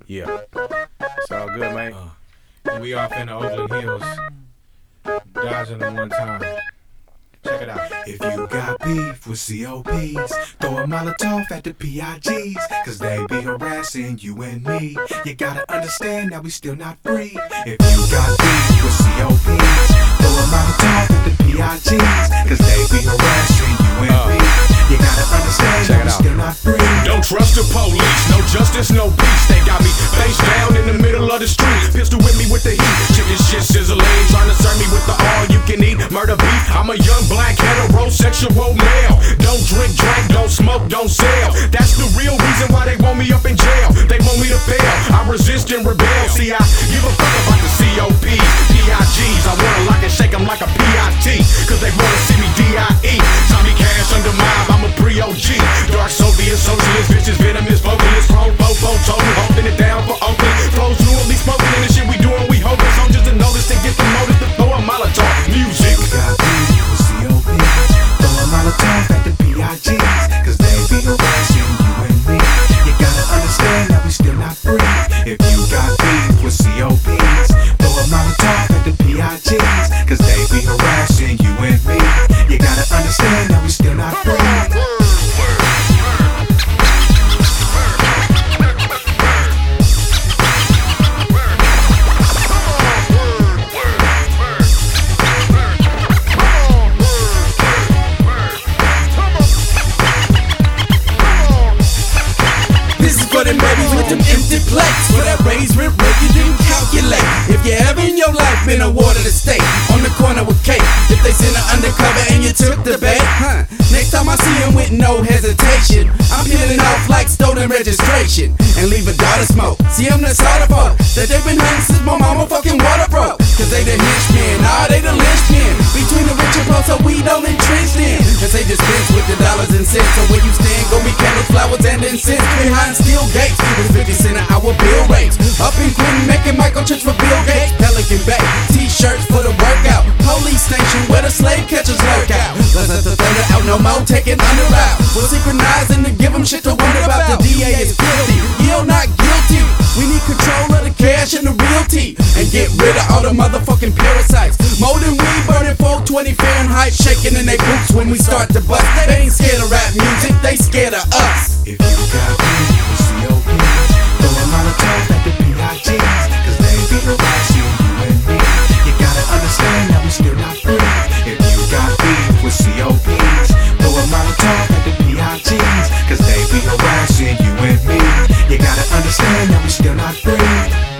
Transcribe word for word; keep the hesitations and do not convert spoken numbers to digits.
Yeah. It's all good, man. Uh, we off in the Oakland Hills, dodging them one time. Check it out. If you got beef with C O Ps, throw a Molotov at the P I Gs, cause they be harassing you and me. You gotta understand that we still not free. If you got beef with C O Ps, throw a Molotov at the P I Gs, cause they be harassing you and uh, me. You gotta understand that we still not free. Don't trust the police, no justice, no peace. They got me face down in the middle of the street. Pistol with me with the heat, chicken shit sizzling, trying to serve me with the all you can eat murder beef. I'm a young black heterosexual male. Don't drink, drink, don't smoke, don't sell. That's the real reason why they want me up in jail. They want me to fail. I resist and rebel. See, I give a fuck about the C O Ps, P I Gs. I wanna lock and shake them like a P I T, cause they wanna see me D I E. Tommy Cash under mob, I'm a pre-O G. Dark Soviet socialist, bitches, venomous vocalist. Chrome, fofo, total, holding it down for Oakland. Flows fluently spoken in the shit we doing, we hoping. Soldiers to notice to get the motive to throw a Molotov. Music. Got beef with C O Ps, throw a Molotov at the P I Gs, cause they be harassing you and me. You gotta understand that we still not free. If you got beef with C O Ps, throw a Molotov at the P I Gs, cause they be harassing you and me. You gotta understand that we still not free. For them babies with them empty plates, for that raised rent rate you didn't calculate. If you ever in your life been awarded a steak on the corner with cake, if they send an undercover and you took the bait, huh? Next time I see him with no hesitation, I'm peeling off like stolen registration and leave a daughter smoke. See, I'm the sort of folk that they've been hunting since my mama fucking water broke. Cause they the henchmen, nah, they the linchpin between the rich and poor, so we don't entrench in. Cause they dispense with the dollars and cents, so when you stand, gon' be candles, flowers, and incense behind steel gates with fifty cent an hour bill rates. Up in Clinton making microchips for Bill Gates. Pelican Bay, t-shirts for the workout. Police station where the slave catchers lurk out. Let's let the thunder out, no more taking under out. We're synchronizing to give them shit to wonder about. The D A is guilty, Yield not guilty. We need control of the cash and the realty, and get rid of all the motherfucking parasites. More than we burning four twenty Fahrenheit, shaking in their boots when we start to bust. They ain't scared of rap music, they scared of us. If you got beef with C O Ps, throw a Molotov at the P I Gs, cause they be harassing you and me. You gotta understand that we still not free. If you got beef with C O Ps, throw a Molotov at the P I Gs, cause they be harassing you and me. You gotta understand that we still not free.